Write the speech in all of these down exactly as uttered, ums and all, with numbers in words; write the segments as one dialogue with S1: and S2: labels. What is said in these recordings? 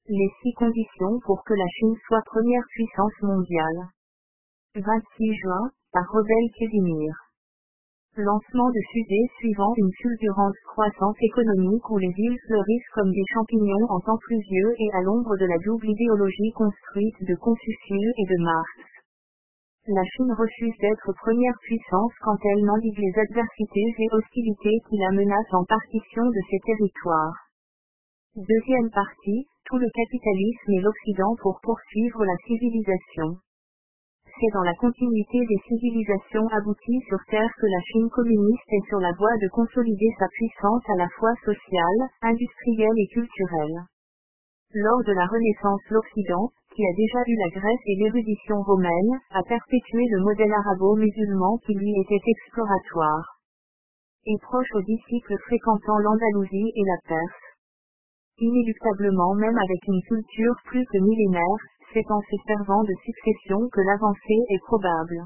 S1: Les six conditions pour que la Chine soit première puissance mondiale. vingt-six juin, par Rebelle Casimir. Lancement de fusées suivant une fulgurante croissance économique où les îles fleurissent comme des champignons en temps pluvieux et à l'ombre de la double idéologie construite de Confucius et de Marx. La Chine refuse d'être première puissance quand elle n'endigue les adversités et hostilités qui la menacent en partition de ses territoires. Deuxième partie, tout le capitalisme et l'Occident pour poursuivre la civilisation. C'est dans la continuité des civilisations abouties sur Terre que la Chine communiste est sur la voie de consolider sa puissance à la fois sociale, industrielle et culturelle. Lors de la Renaissance, l'Occident, qui a déjà eu la Grèce et l'érudition romaine, a perpétué le modèle arabo-musulman qui lui était exploratoire. Et proche aux disciples fréquentant l'Andalousie et la Perse. Inéluctablement, même avec une culture plus que millénaire, c'est en se servant de succession que l'avancée est probable.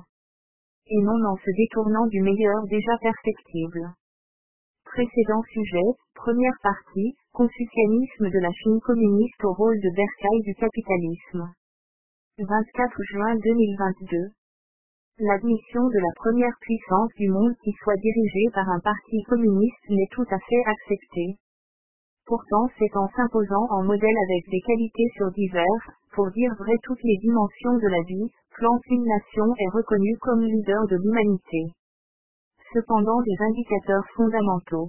S1: Et non en se détournant du meilleur déjà perfectible. Précédent sujet, première partie, confucianisme de la Chine communiste au rôle de bercail du capitalisme. vingt-quatre juin deux mille vingt-deux. L'admission de la première puissance du monde qui soit dirigée par un parti communiste n'est tout à fait acceptée. Pourtant c'est en s'imposant en modèle avec des qualités sur divers, pour dire vrai toutes les dimensions de la vie, plante une nation est reconnue comme leader de l'humanité. Cependant des indicateurs fondamentaux.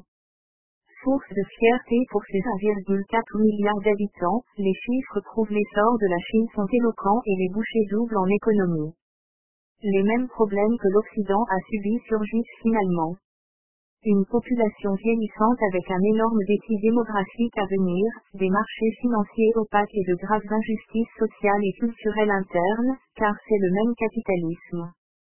S1: Source de fierté pour ses un virgule quatre milliard d'habitants, les chiffres prouvent l'essor de la Chine sont éloquents et les bouchées doublent en économie. Les mêmes problèmes que l'Occident a subis surgissent finalement. Une population vieillissante avec un énorme défi démographique à venir, des marchés financiers opaques et de graves injustices sociales et culturelles internes, car c'est le même capitalisme.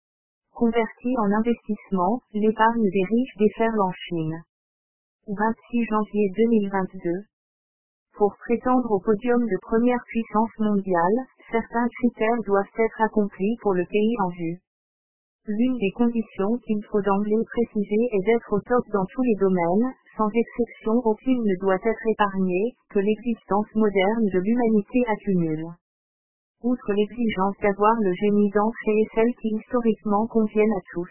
S1: Converti en investissement, l'épargne des riches déferle en Chine. vingt-six janvier deux mille vingt-deux. Pour prétendre au podium de première puissance mondiale, certains critères doivent être accomplis pour le pays en vue. L'une des conditions qu'il faut d'emblée préciser est d'être au top dans tous les domaines, sans exception aucune ne doit être épargnée, que l'existence moderne de l'humanité accumule. Outre l'exigence d'avoir le génie d'entrée et celles qui historiquement conviennent à tous.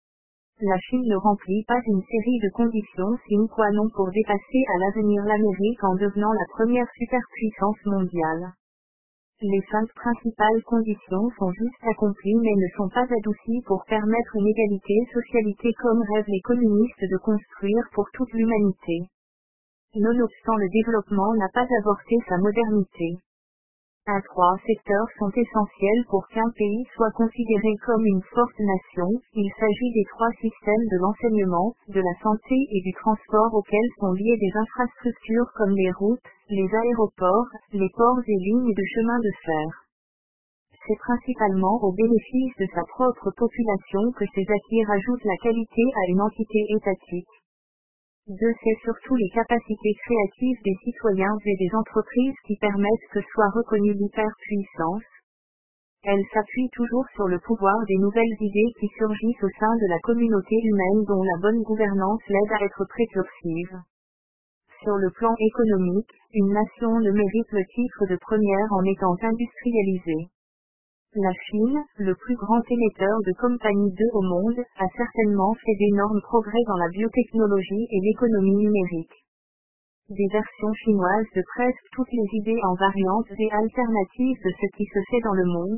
S1: La Chine ne remplit pas une série de conditions sine qua non pour dépasser à l'avenir l'Amérique en devenant la première superpuissance mondiale. Les cinq principales conditions sont juste accomplies mais ne sont pas adoucies pour permettre une égalité socialité comme rêvent les communistes de construire pour toute l'humanité. Nonobstant le développement n'a pas avorté sa modernité. Un trois secteurs sont essentiels pour qu'un pays soit considéré comme une forte nation, il s'agit des trois systèmes de l'enseignement, de la santé et du transport auxquels sont liées des infrastructures comme les routes, les aéroports, les ports et lignes de chemin de fer. C'est principalement au bénéfice de sa propre population que ces acquis rajoutent la qualité à une entité étatique. deux C'est surtout les capacités créatives des citoyens et des entreprises qui permettent que soit reconnue l'hyperpuissance. Elle s'appuie toujours sur le pouvoir des nouvelles idées qui surgissent au sein de la communauté humaine dont la bonne gouvernance l'aide à être précursive. Sur le plan économique, une nation ne mérite le titre de première en étant industrialisée. La Chine, le plus grand émetteur de compagnie deux au monde, a certainement fait d'énormes progrès dans la biotechnologie et l'économie numérique. Des versions chinoises de presque toutes les idées en variantes et alternatives de ce qui se fait dans le monde.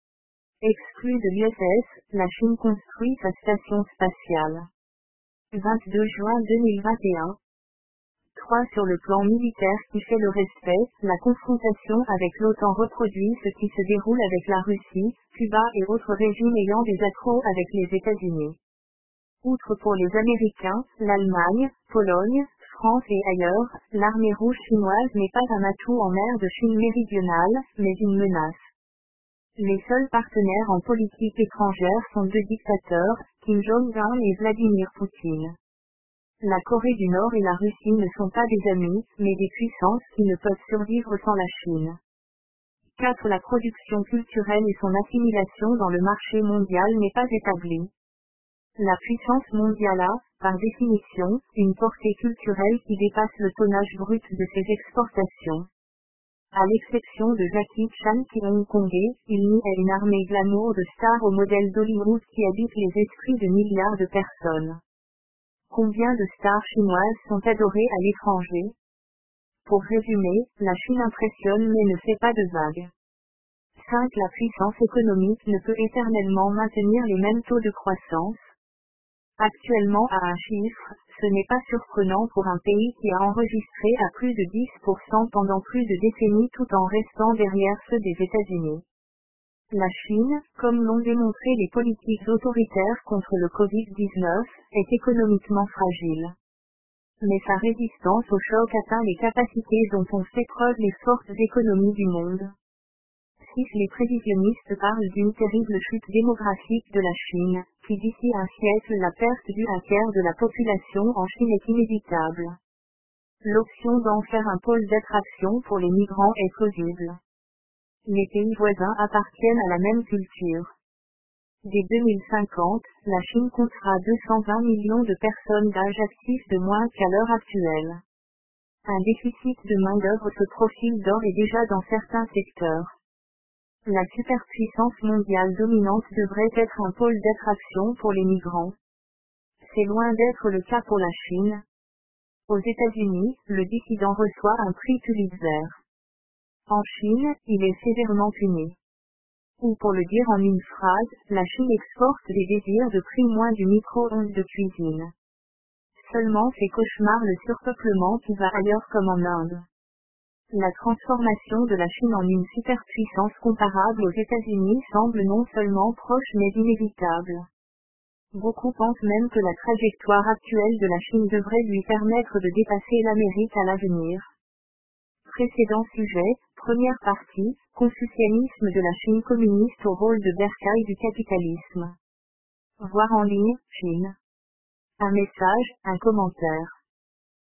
S1: Exclue de l'U S S, la Chine construit sa station spatiale. vingt-deux juin deux mille vingt et un. trois Sur le plan militaire qui fait le respect, la confrontation avec l'OTAN reproduit ce qui se déroule avec la Russie, Cuba et autres régimes ayant des accros avec les États-Unis. Outre pour les Américains, l'Allemagne, Pologne, France et ailleurs, l'armée rouge chinoise n'est pas un atout en mer de Chine méridionale, mais une menace. Les seuls partenaires en politique étrangère sont deux dictateurs, Kim Jong-un et Vladimir Poutine. La Corée du Nord et la Russie ne sont pas des amis, mais des puissances qui ne peuvent survivre sans la Chine. quatre La production culturelle et son assimilation dans le marché mondial n'est pas établie. La puissance mondiale a, par définition, une portée culturelle qui dépasse le tonnage brut de ses exportations. À l'exception de Jackie Chan qui est hongkongais, il n'y a une armée glamour de stars au modèle d'Hollywood qui habite les esprits de milliards de personnes. Combien de stars chinoises sont adorées à l'étranger? Pour résumer, la Chine impressionne mais ne fait pas de vagues. cinq La puissance économique ne peut éternellement maintenir les mêmes taux de croissance. Actuellement à un chiffre, ce n'est pas surprenant pour un pays qui a enregistré à plus de dix pour cent pendant plus de décennies tout en restant derrière ceux des États-Unis. La Chine, comme l'ont démontré les politiques autoritaires contre le covid dix-neuf, est économiquement fragile. Mais sa résistance au choc atteint les capacités dont ont fait preuve les fortes économies du monde. six Les prévisionnistes parlent d'une terrible chute démographique de la Chine, qui d'ici un siècle la perte du un tiers de la population en Chine est inévitable. L'option d'en faire un pôle d'attraction pour les migrants est plausible. Les pays voisins appartiennent à la même culture. Dès deux mille cinquante, la Chine comptera deux cent vingt millions de personnes d'âge actif de moins qu'à l'heure actuelle. Un déficit de main-d'œuvre se profile d'ores et déjà dans certains secteurs. La superpuissance mondiale dominante devrait être un pôle d'attraction pour les migrants. C'est loin d'être le cas pour la Chine. Aux États-Unis, le dissident reçoit un prix Pulitzer. En Chine, il est sévèrement puni. Ou pour le dire en une phrase, la Chine exporte des désirs de prix moins du micro-ondes de cuisine. Seulement fait cauchemar le surpeuplement qui va ailleurs comme en Inde. La transformation de la Chine en une superpuissance comparable aux États-Unis semble non seulement proche mais inévitable. Beaucoup pensent même que la trajectoire actuelle de la Chine devrait lui permettre de dépasser l'Amérique à l'avenir. Précédent sujet, première partie, confucianisme de la Chine communiste au rôle de bercail du capitalisme. Voir en ligne, Chine. Un message, un commentaire.